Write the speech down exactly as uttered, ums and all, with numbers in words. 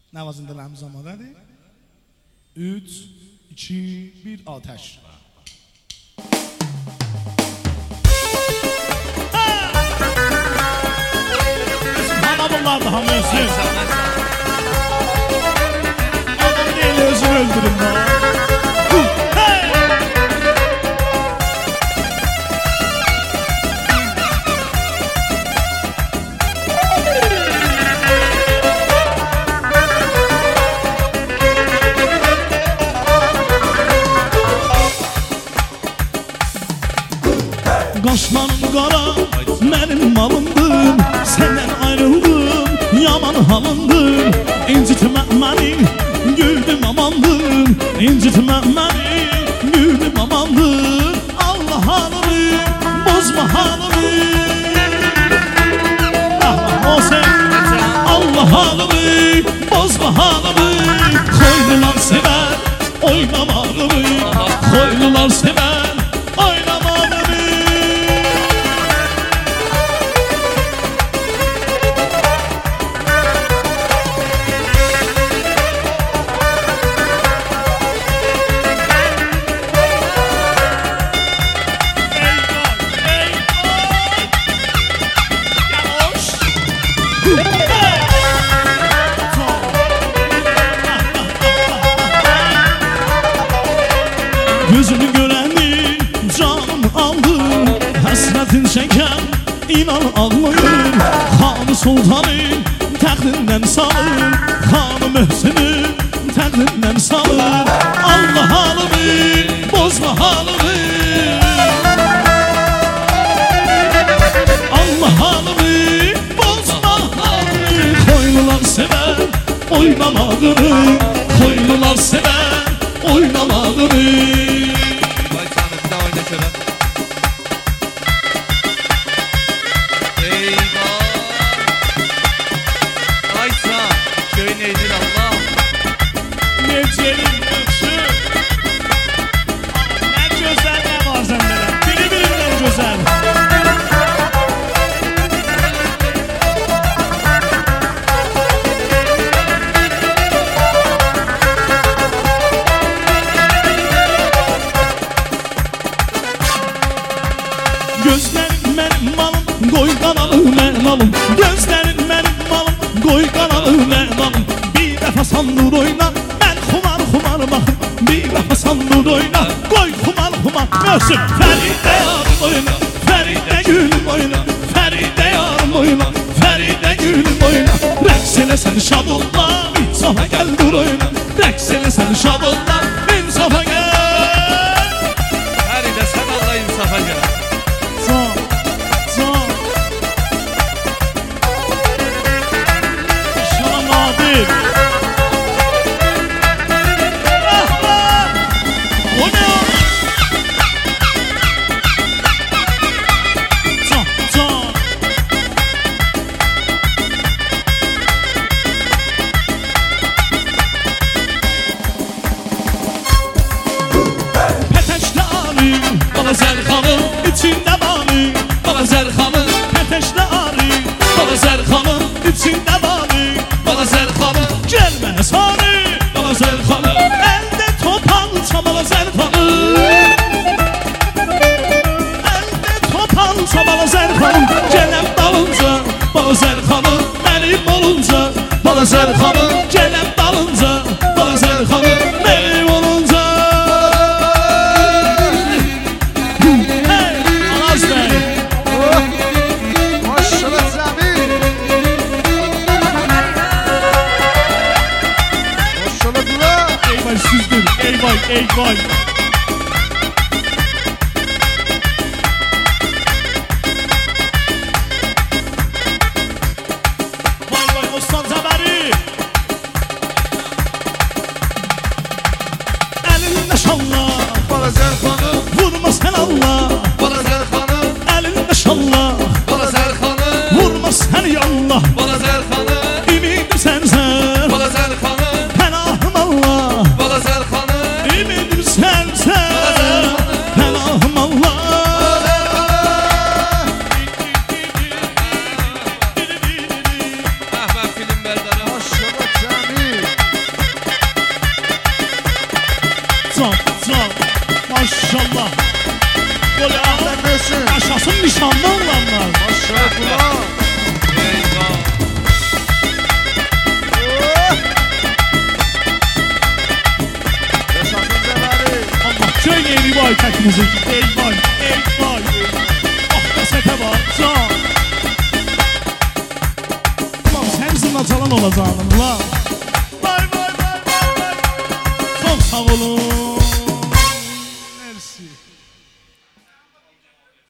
Nəvazindelərimiz amadadır. üç, iki, bir, ateş. Hana bunlar da hamı özür. Adam değil özür öldürün da. Qaşlarım qara, mənim malımdır. Səndən ayrıldım, yaman halımdır. İncitmə məni, güldüm amandır. İncitmə məni, güldüm amandır. Allah halımı, bozma halımı. Ah, o sen, Allah halımı, bozma halımı. Koydular sever, oynamağımı. Koydular sever, oynamağımı. Gözünü görəni canım aldı. Həsrətin çəkən inan ağlayır. Xanı sultanı təxtindən salır. Xanı möhsünü təxtindən salır. Allah halımı, bozma halımı. Allah halımı, bozma halımı. Koylular sever oynamağını. Koylular sever oynamağını. Gözlərin mənim malım, qoy qanalı mən alım. Gözlərin mənim malım, qoy qanalı mən alım. Bir dəfə sandur oyna, mən xumar xumar baxım. Bir dəfə sandur oyna, qoy xumar xumar möhsün. Fəridə yarım oyna, Fəridə gülüm oyna. Fəridə yarım oyna, Fəridə gülüm oyna. Rəqs eləsən şad olla, insafa gəl dur oyna. Rəqs eləsən şad olla, insafa gəl. Fəridə sən Allah insafa gəl. Balazer xanım gələm dalınca, Balazer xanım mənim olunca. Hey, Araz bəy. Maşallah Cəmil. Maşallah dura. Ey vay süzdür, ey vay, ey vay. Balazer xanım, vurma sen Allah. Balazer xanım, Elinde şallah. Balazer xanım, Vurma sen ya Allah. Balazer xanım, Ümidim sensen. Balazer xanım, Pənahım Allah. Balazer xanım, Ümidim sensen. Pənahım Allah. Balazer xanım. Əhməd film bərdarı. Maşallah Cəmil. Yaşasın nişanlı olanlar. Maşallah. Eyvah. Yaşasın Cəbəli. Allah şöyle bir vay tek müzik. Ey vay, ey vay. Ah kasete bak, can. Ulan sen zırna çalan olacaksın lan. Vay vay vay vay vay. Çok sağ olun.